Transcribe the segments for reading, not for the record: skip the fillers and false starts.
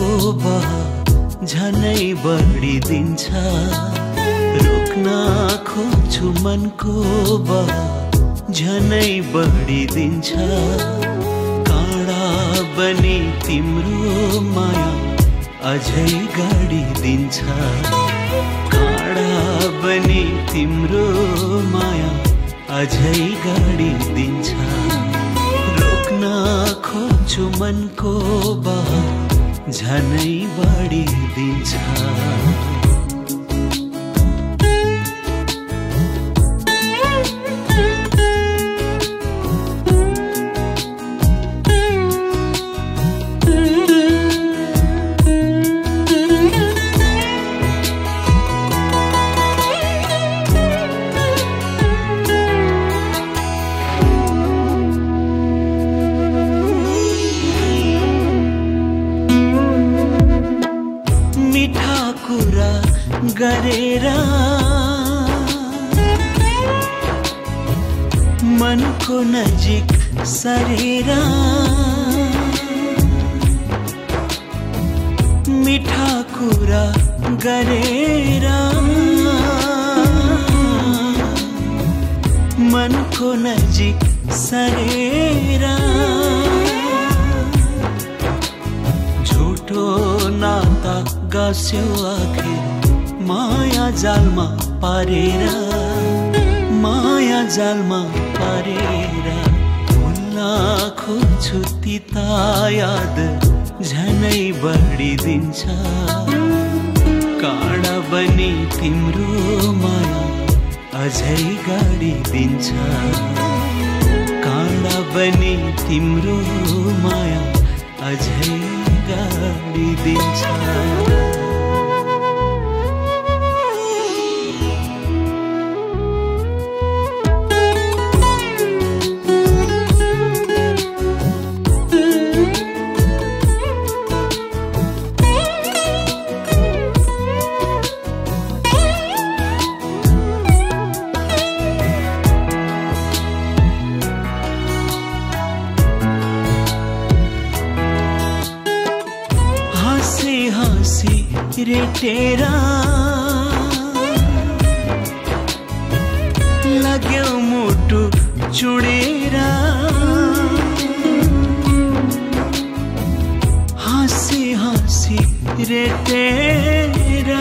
बह झनै बढिदिन्छ। रोक्न खोज्छु मनको बह झनै बढिदिन्छ। काँडा बनी तिम्रो माया अझै गाडिदिन्छ। काँडा बनी तिम्रो माया अझै गाडिदिन्छ। रोक्न खोज्छु मनको बह झनै बढिदिन्छ। मिठा कुरा गरेर मनको नजिक सरेर। मिठा कुरा गरेर मनको नजिक सरेर। झुटो नाता गास्यो आखिर माया जालमा पारेर। माया जालमा पारेर भुल्न खोज्छु तिता याद झनै बढिदिन्छ। काँडा बनी तिम्रो माया अझै गाडिदिन्छ। काँडा बनी तिम्रो माया अझै गाडिदिन्छ। हाँसी रेटेरा लाग्यो मुटु चुडेरा। हाँसी हाँसी रेटेरा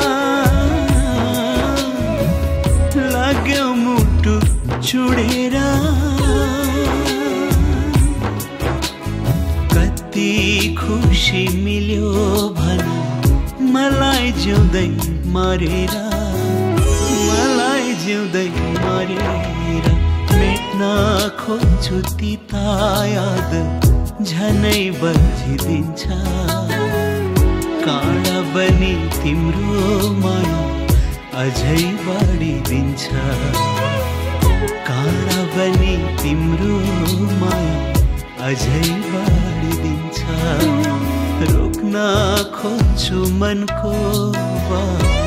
लाग्यो मुटु चुडेरा। कति खुसी मिल्यो भन मलाई जिउँदै मरेर। मलाई जिउँदै मरेर मेट्न खोज्छु तिता याद झनै बढिदिन्छ। काँडा बनी तिम्रो माया अझै बढिदिन्छ। काँडा बनी तिम्रो माया अझै बढिदिन्छ। रोक्न खोज्छु मनको बह